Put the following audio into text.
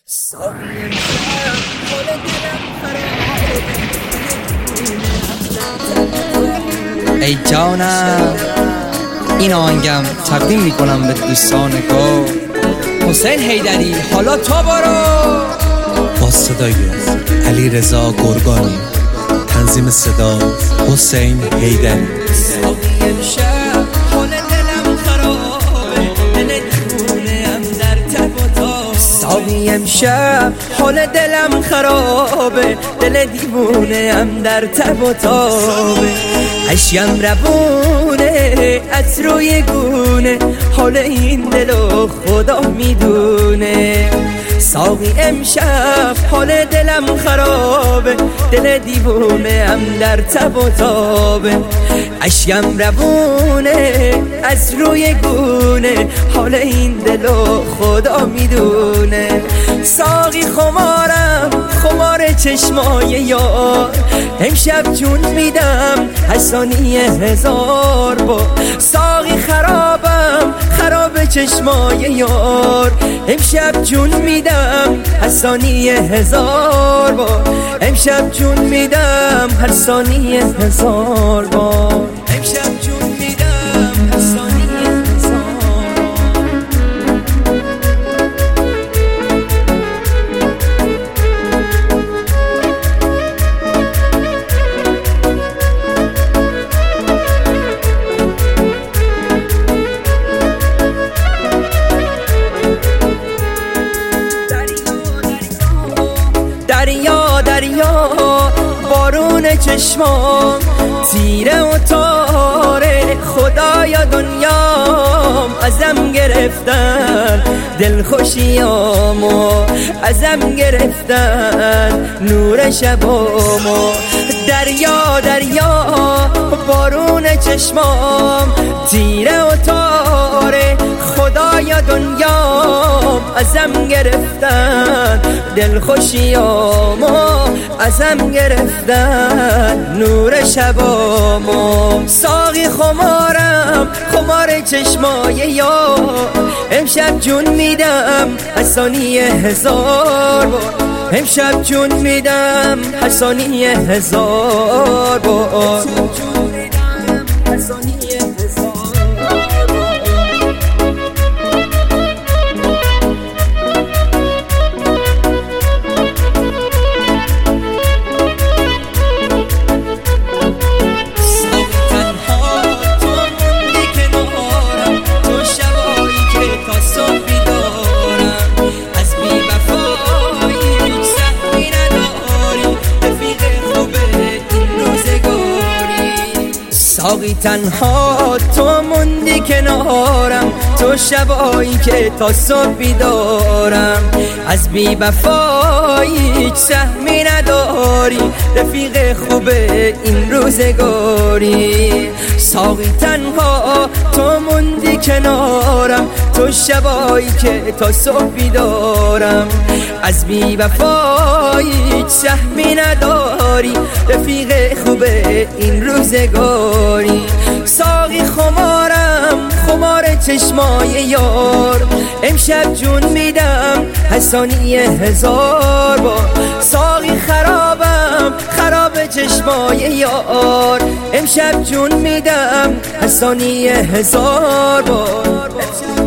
ای جانم، این آهنگم تقدیم میکنم به دوستان گو. حسین حیدری حالا تو برو. با صدای علیرضا گرگانی، تنظیم صدا حسین حیدری. ساقی امشب حال دلم خرابه، دل دیوونه ام در تب و تابه. اشیم روونه از روی گونه، حال این دلو خدا میدونه. ساقی امشب حال دلم خرابه، دل دیوونه ام در تب و تابه. اشیم روونه از روی گونه، حال این دلو خدا میدونه. ساقی خمارم، خمار چشمای یار، امشب جون میدم حسانی 1000 بار. ساقی خرابم، خراب چشمای یار، امشب جون میدم حسانی 1000 بار. امشب جون میدم هر ثانیه 1000 بار. امشب جون میدم هر ثانیه 1000 دریا دریا بارون چشمام، تیره و تاره خدایا دنیام. ازم گرفتن دلخوشیامو، ازم گرفتن نور شبامو. دریا دریا بارون چشمام، تیره و تاره خدایا دنیام. ازم گرفتن دلخوشیامو، ازم گرفتن نور شبامو. ساقی خمارم، خمار چشمای یار، امشب جون میدم حسانی 1000 بار. امشب جون میدم حسانی 1000 بار. ساقی تنها تو موندی کنارم، تو شبایی که تا صبح بیدارم. از بی وفایی هیچ سهمی نداری، رفیق خوب این روزگاری. ساقی تنها تو موندی کنارم، تو شبایی که تا صبح بیدارم. از بی وفایی هیچ سهمی نداری، رفیق خوب این روزگاری. ساقی خمارم، خمار چشمای یار، امشب جون میدم حسانی 1000 بار. ساقی خرابم، خراب چشمای یار، امشب جون میدم حسانی 1000 بار.